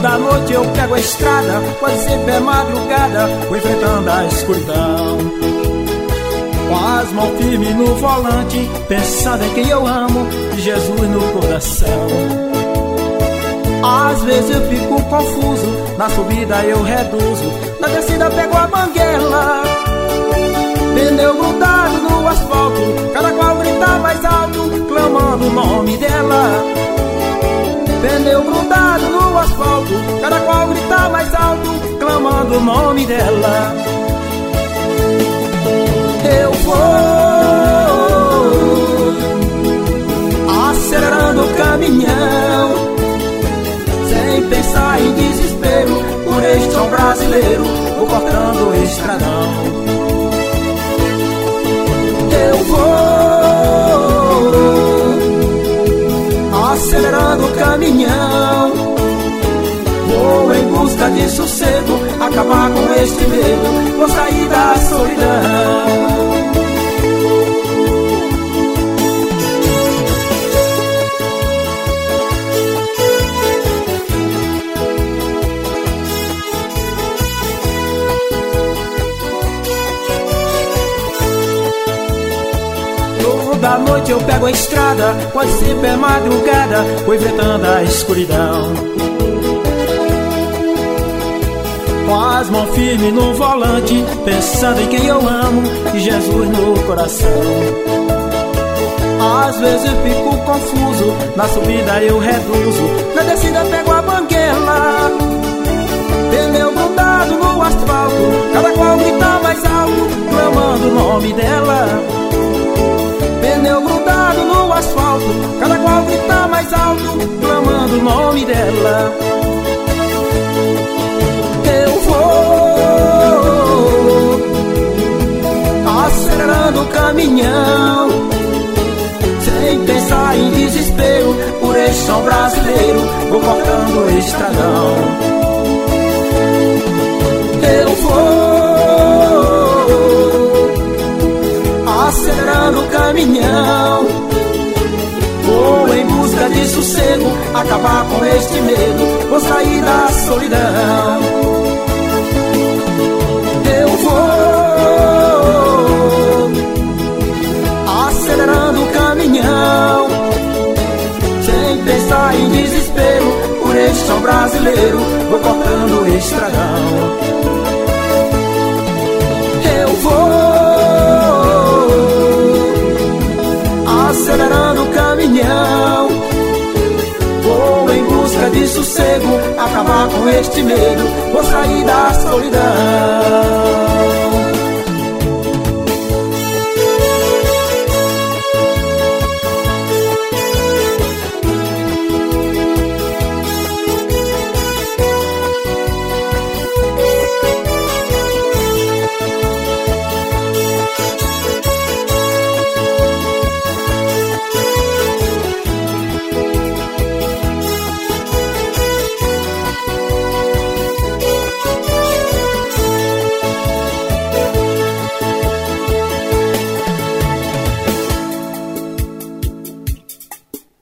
Toda noite eu pego a estrada, quase sempre é madrugada, vou enfrentando a escuridão. Com as mãos firmes no volante, pensando em quem eu amo, Jesus no coração. Às vezes eu fico confuso, na subida eu reduzo, na descida pego a banguela. Pneu grudado no asfalto, cada qual grita mais alto, clamando o nome dela. Pneu grudado no asfalto, cada qual grita mais alto, clamando o nome dela. Eu vou acelerando o caminhão, sem pensar em desespero, por este chão brasileiro, vou cortando o estradão. Eu vou acelerando o caminhão, vou em busca de sossego, acabar com este medo, vou sair da solidão. Da noite eu pego a estrada, quase sempre é madrugada, vou enfrentando a escuridão. Com as mãos firmes no volante, pensando em quem eu amo, e Jesus no coração. Às vezes eu fico confuso, na subida eu reduzo, na descida pego a banguela. Pneu grudado no asfalto, cada qual grita mais alto, clamando o nome dela. Pneu grudado no asfalto, cada qual grita mais alto, clamando o nome dela. Eu vou acelerando o caminhão, sem pensar em desespero, por este chão brasileiro, vou cortando o estradão. Eu vou acelerando o caminhão, vou em busca de sossego, acabar com este medo, vou sair da solidão. Eu vou acelerando o caminhão, sem pensar em desespero, por este chão brasileiro, vou cortando o estradão. Eu vou acelerando o caminhão, vou em busca de sossego, acabar com este medo, vou sair da solidão.